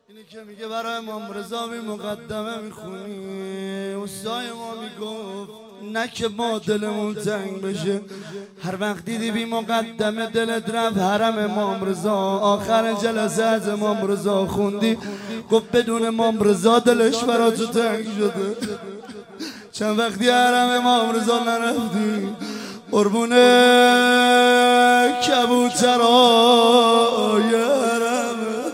اینی که میگه برای امام رضا مقدمه میخونی استای ما میگفت نه که ما دلمون تنگ بشه. هر وقت دیدی بی مقدمه دلت رفت حرم امام رضا، آخر جلسه از امام رضا خوندی گفت بدون امام رضا دلش برا تو تنگ شده. چند وقتی حرم امام رضا نرفتی قربونه کبوترای حرم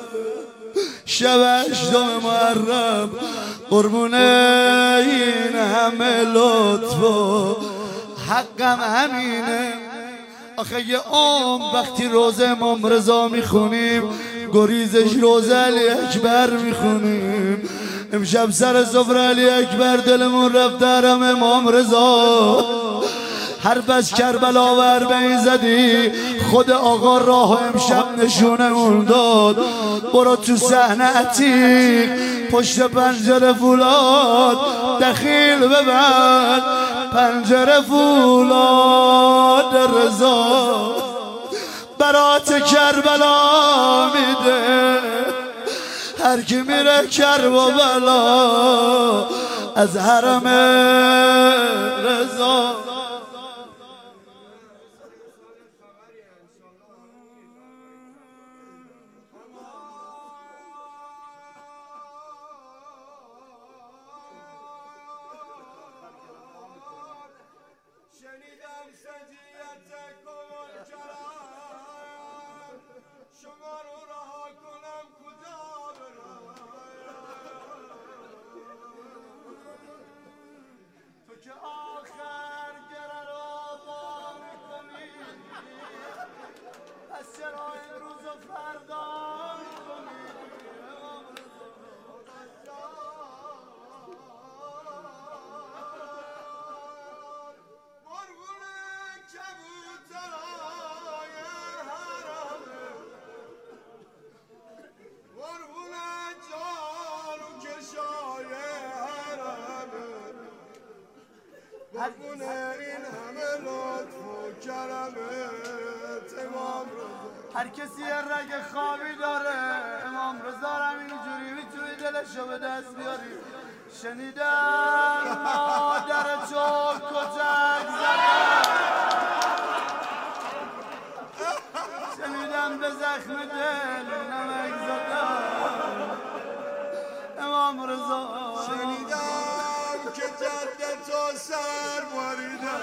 شب 8 محرم قربونه این همه لطف و حقم همینه. آخه یه وقتی روزه امام رضا میخونیم گریزش روزه علی اکبر میخونیم. امشب سر سفره علی اکبر دلمون رفت حرم امام رضا. حرف از کربلا و اربعین زدی خود آقا راه امشب نشونمون داد. برو تو صحنه عتیق پشت پنجره فولاد دخیل ببند پنجره فولاد رضا برات کربلا میده. هر کی میره کربلا از حرم رضا. شنیدم سجیت کن کرم شما رو رها کنم کجا برم. تو که آخر گره رو با میکنی از چرا امروز و فردا میکنی. هر کسی یه رگ خوابی داره امام رضا هم اینجوری میتونی دلشو به دست بیاری. شنیدم مادر چوب کتک زده، شنیدم به زخم دل نمک زده امام رضا. شنیدم که جد تو سر بریده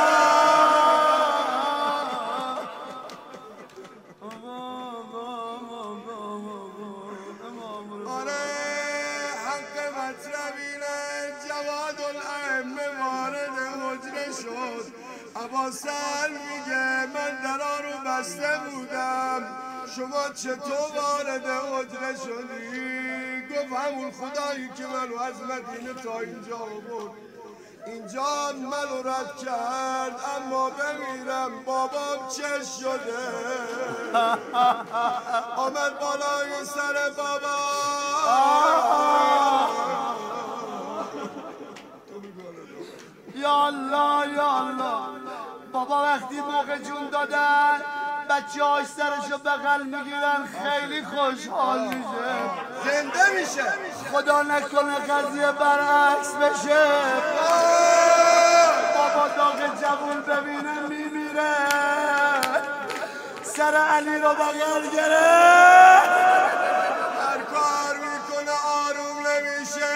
عباسل میگه من درا رو بسته بودم شما چطور وارد حجره شدی؟ گفت همون خدایی که منو از مدینه تا اینجا آورد اینجا منو رد کرد اما بمیرم بابام چه شده. آمد بالای سر بابا یا الله یا الله. بابا وقتی موقع جون دادن بچه هاش سرشو بغل میگیرن خیلی خوشحال میشه زنده میشه. خدا نکنه قضیه برعکس بشه بابا داغ جوون ببینه میمیره سر علی رو بغل گرفت هر کار میکنه آروم نمیشه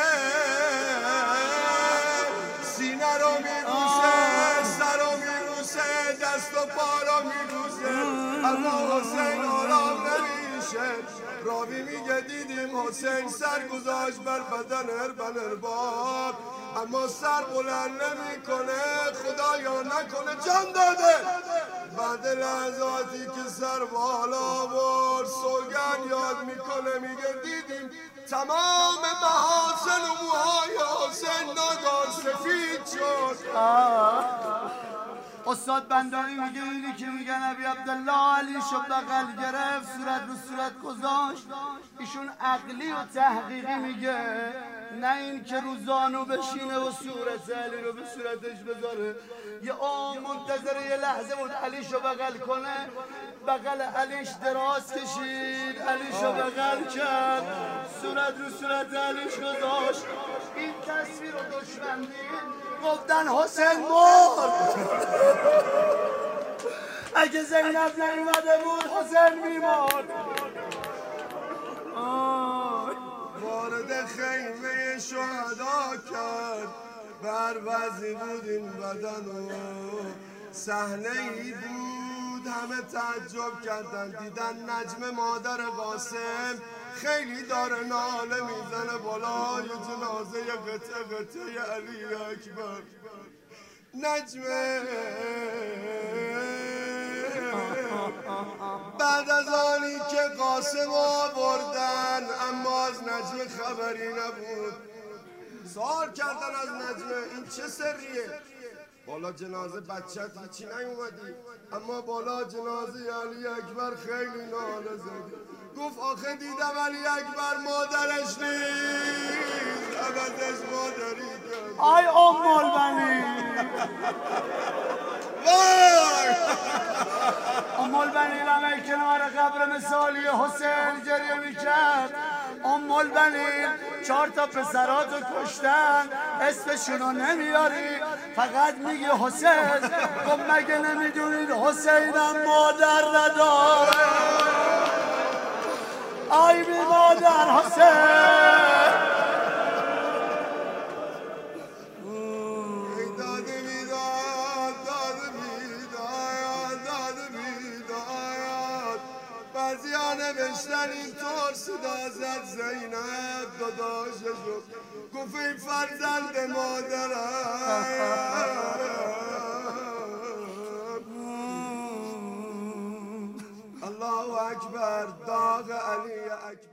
سینه رو میبوسه سر رو میبوسه دست و پا رو میبوسه اما حسین آرام نمیشه. راوی میگه دیدیم حسین سر گذاشت بر بدن ارباب اما سر بلند نمیکنه خدایا نکنه جان داده. بعد لحظاتی که سر بالا برد سوگن یاد میکنه میگه دیدیم تمام محاسن و موهای حسین ناگار سفید شد. استاد بندانی میگه اینی که میگه نبی عبدالله علی شو بغل گرفت صورت رو صورت گذاشت ایشون عقلی و تحقیقی میگه نه این که رو زانو بشینه و صورت علی رو به صورتش بذاره. یه منتظر یه لحظه بود علیشو بغل کنه بغل علیش دراز کشید علیشو بغل کرد صورت رو صورت علیش گذاشت. این تصویر رو دشمن دید گفتن حسین مرد. اگه زینب نیومده بود حسین میمرد. وارد خیمه شهدا کرد، بروزی بود این بدن و صحنه ای بود همه تعجب کردن، دیدن نجم مادر قاسم خیلی داره ناله میزنه بالای جنازه قطعه قطعه علی اکبر. نجمه بعد از آنی که قاسم آوردن اما از نجمه خبری نبود. سوال کردن از نجمه این چه سریه؟ بالا جنازه بچت هیچی نیومدی، اما بالا جنازه علی اکبر خیلی ناله زدی. گفت آخه دیدم علی اکبر مادرش نیست، عوضش مادری کرد. آی البنی البنی لمه کنار قبر مثالی حسین گریه میکرد. البنی 4 تا پسراتو کشتن اسمشونو نمیاری فقط میگی حسین. خب مگه نمیدونید حسینم مادر نداره؟ آی بی مادر حسین. بعضیا نوشتن اینطور صدا زد زینب داداششو، گفت این فرزند مادرم. الله اکبر، داغ علی اکبر.